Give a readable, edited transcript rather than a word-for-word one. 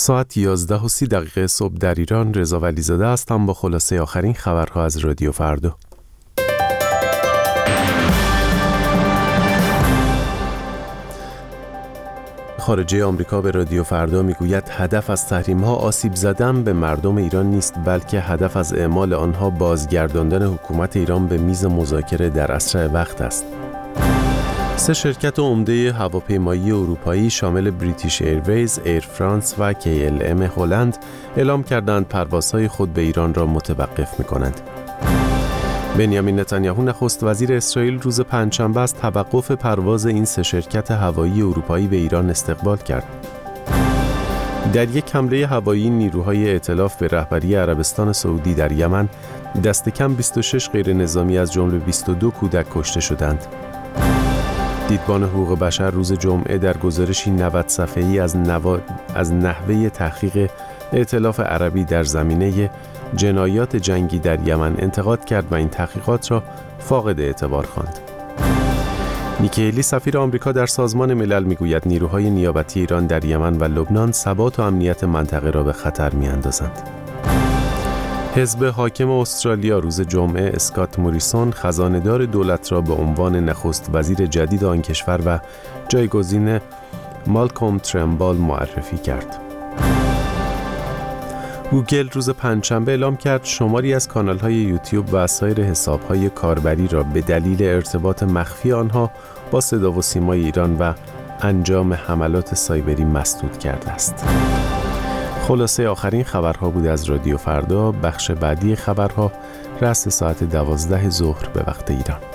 ساعت 11:30 صبح در ایران. رضا ولیزاده هستم با خلاصه آخرین خبرها از رادیو فردا. خارجه آمریکا به رادیو فردا میگوید هدف از تحریم‌ها آسیب زدن به مردم ایران نیست، بلکه هدف از اعمال آنها بازگرداندن حکومت ایران به میز مذاکره در اسرع وقت است. 3 شرکت عمده هواپیمایی اروپایی شامل بریتیش ایرویز، ایر فرانس و KLM هلند اعلام کردند پروازهای خود به ایران را متوقف می‌کنند. بنیامین نتانیاهو نخست وزیر اسرائیل روز پنجشنبه از توقف پرواز این 3 شرکت هوایی اروپایی به ایران استقبال کرد. در یک حمله هوایی نیروهای ائتلاف به رهبری عربستان سعودی در یمن دست کم 26 غیرنظامی از جمله 22 کودک کشته شدند. دیدبان حقوق بشر روز جمعه در گزارشی 90 صفحه‌ای از نحوه تحقیق ائتلاف عربی در زمینه جنایات جنگی در یمن انتقاد کرد و این تحقیقات را فاقد اعتبار خواند. نیکی هیلی سفیر آمریکا در سازمان ملل میگوید نیروهای نیابتی ایران در یمن و لبنان ثبات و امنیت منطقه را به خطر میاندازند. حزب حاکم استرالیا روز جمعه اسکات موریسون خزانه‌دار دولت را به عنوان نخست وزیر جدید آن کشور و جایگزین مالکوم ترمبال معرفی کرد. گوگل روز پنجشنبه اعلام کرد شماری از کانال‌های یوتیوب و سایر حساب‌های کاربری را به دلیل ارتباط مخفی آنها با صدا و سیمای ایران و انجام حملات سایبری مسدود کرده است. خلاصه آخرین خبرها بود از رادیو فردا. بخش بعدی خبرها رأس ساعت 12 ظهر به وقت ایران.